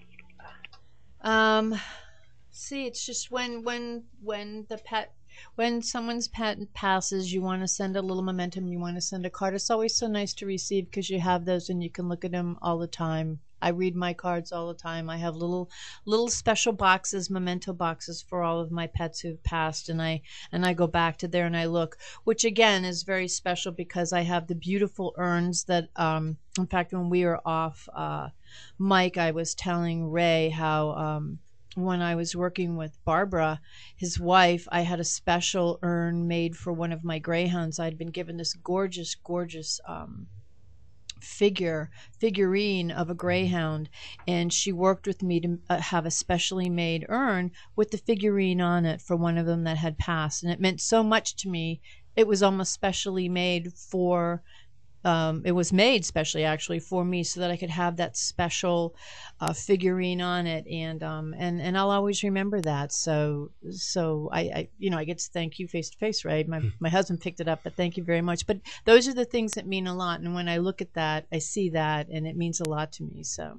Um... See, it's just when when when the pet when someone's pet passes, you want to send a little momentum, you want to send a card. It's always so nice to receive because you have those and you can look at them all the time. I read my cards all the time. I have little little special boxes, memento boxes for all of my pets who've passed, and I and I go back to there and I look, which again is very special because I have the beautiful urns that um in fact when we were off uh Mike, I was telling Ray how um when I was working with Barbara, his wife, I had a special urn made for one of my greyhounds. I'd been given this gorgeous, gorgeous um, figure, figurine of a greyhound, and she worked with me to uh, have a specially made urn with the figurine on it for one of them that had passed. And it meant so much to me. It was almost specially made for um, it was made specially actually for me so that I could have that special uh, figurine on it, and um, and and I'll always remember that. So so I, I you know I get to thank you face to face, right? My my husband picked it up, but thank you very much. But those are the things that mean a lot, and when I look at that, I see that, and it means a lot to me. So,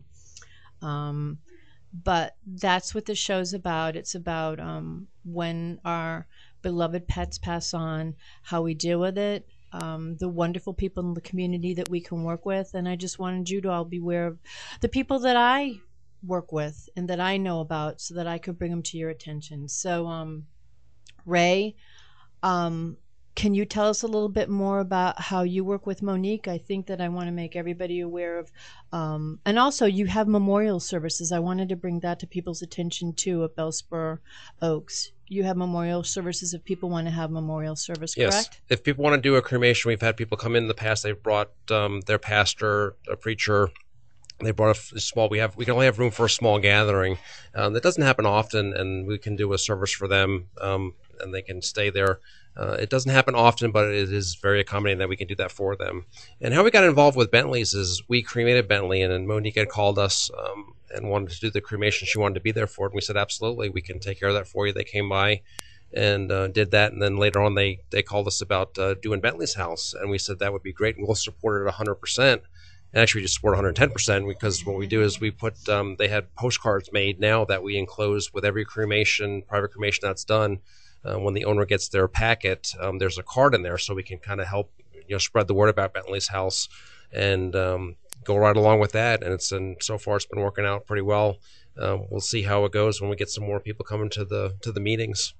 um, but that's what the show's about. It's about um, when our beloved pets pass on, how we deal with it. Um, the wonderful people in the community that we can work with. And I just wanted you to all be aware of the people that I work with and that I know about so that I could bring them to your attention. So, um, Ray, um, can you tell us a little bit more about how you work with Monique? I think that I want to make everybody aware of, um, and also you have memorial services. I wanted to bring that to people's attention too at Bellspur Oaks. You have memorial services if people want to have memorial service, correct? Yes. If people want to do a cremation, we've had people come in, in the past. They've brought um, their pastor, a preacher. They brought a small. We have. We can only have room for a small gathering. Um, that doesn't happen often, and we can do a service for them, um, and they can stay there. Uh, it doesn't happen often, but it is very accommodating that we can do that for them. And how we got involved with Bentley's is we cremated Bentley, and then Monique had called us um, and wanted to do the cremation. She wanted to be there for it. And we said, absolutely, we can take care of that for you. They came by and uh, did that. And then later on, they, they called us about uh, doing Bentley's house. And we said, that would be great. And we'll support it one hundred percent. And actually, we just support one hundred ten percent because what we do is we put, um, they had postcards made now that we enclose with every cremation, private cremation that's done. Uh, when the owner gets their packet, um, there's a card in there so we can kind of help, you know, spread the word about Bentley's house and um, go right along with that. And it's and so far it's been working out pretty well. Um, we'll see how it goes when we get some more people coming to the to the meetings.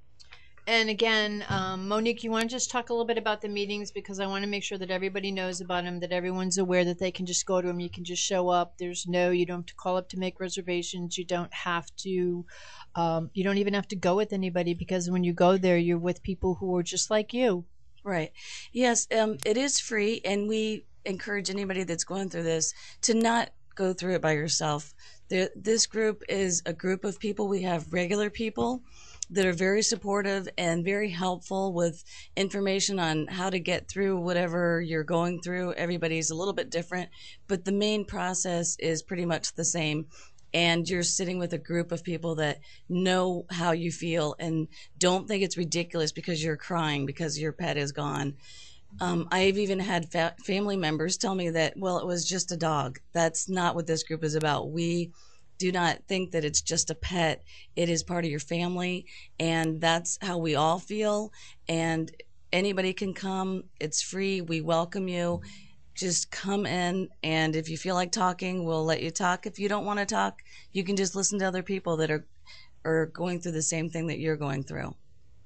And again, um, Monique, you want to just talk a little bit about the meetings because I want to make sure that everybody knows about them, that everyone's aware that they can just go to them. You can just show up. There's no, you don't have to call up to make reservations. You don't have to, um, you don't even have to go with anybody because when you go there, you're with people who are just like you. Right. Yes, um, it is free, and we encourage anybody that's going through this to not go through it by yourself. There, this group is a group of people. We have regular people that are very supportive and very helpful with information on how to get through whatever you're going through. Everybody's a little bit different, but the main process is pretty much the same. And you're sitting with a group of people that know how you feel and don't think it's ridiculous because you're crying because your pet is gone. Um, I've even had fa- family members tell me that, well, it was just a dog. That's not what this group is about. We do not think that it's just a pet. It is part of your family, and that's how we all feel. And anybody can come. It's free. We welcome you. Just come in, and if you feel like talking, we'll let you talk. If you don't want to talk, you can just listen to other people that are are going through the same thing that you're going through.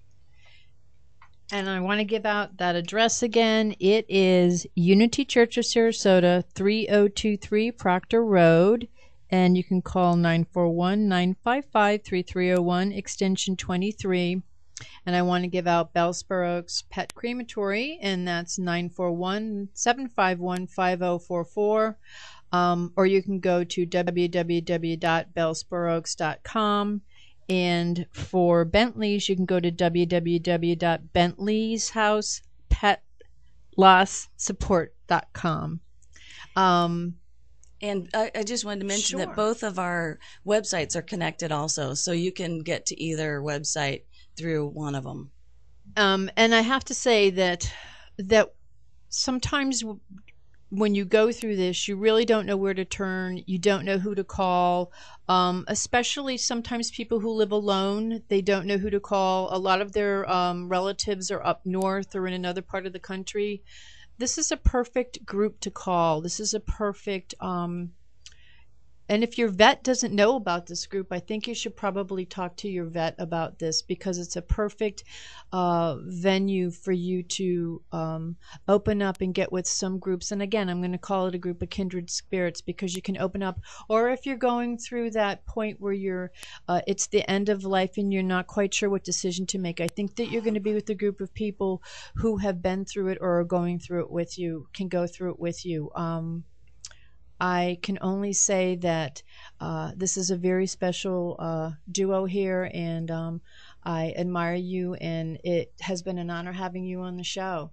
And I want to give out that address again. It is Unity Church of Sarasota, three oh two three Proctor Road. And you can call nine four one, nine five five, three three oh one, extension twenty-three. And I want to give out Bellspur Oaks Pet Crematory, and that's nine four one, seven five one, five oh four four. Um, or you can go to w w w dot bellspur oaks dot com. And for Bentley's, you can go to w w w dot bentleys house pet loss support dot com. Um, And I, I just wanted to mention Sure. that both of our websites are connected also, so you can get to either website through one of them. Um, and I have to say that that sometimes w- when you go through this, you really don't know where to turn. You don't know who to call, um, especially sometimes people who live alone. They don't know who to call. A lot of their um, relatives are up north or in another part of the country. This is a perfect group to call. This is a perfect, um, and if your vet doesn't know about this group, I think you should probably talk to your vet about this because it's a perfect uh, venue for you to um, open up and get with some groups. And again, I'm going to call it a group of kindred spirits because you can open up. Or if you're going through that point where you're, uh, it's the end of life and you're not quite sure what decision to make, I think that you're going to be with a group of people who have been through it or are going through it with you, can go through it with you. Um, I can only say that uh, this is a very special uh, duo here, and um, I admire you, and it has been an honor having you on the show.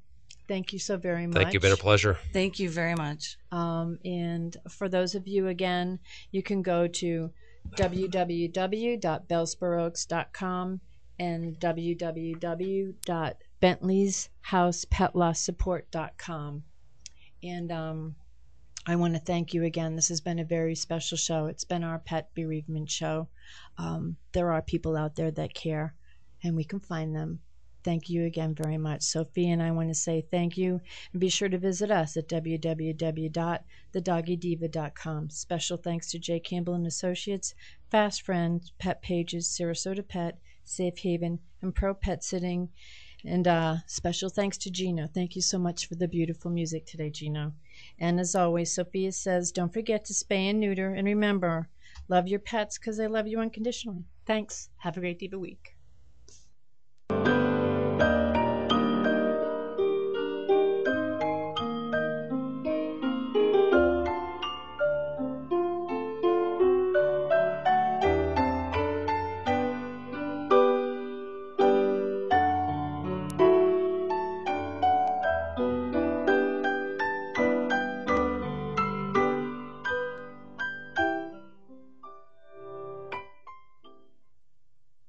Thank you so very much. Thank you. Been a pleasure. Thank you very much. Um, and for those of you, again, you can go to w w w dot bellspur oaks dot com and w w w dot bentleys house pet loss support dot com. And um, I want to thank you again. This has been a very special show. It's been our pet bereavement show. Um, there are people out there that care, and we can find them. Thank you again very much. Sophie and I want to say thank you, and be sure to visit us at w w w dot the doggy diva dot com. Special thanks to Jay Campbell and Associates, Fast Friend, Pet Pages, Sarasota Pet, Safe Haven, and Pro Pet Sitting. And uh, special thanks to Gino. Thank you so much for the beautiful music today, Gino. And as always, Sophia says, don't forget to spay and neuter. And remember, love your pets because they love you unconditionally. Thanks. Have a great Diva week.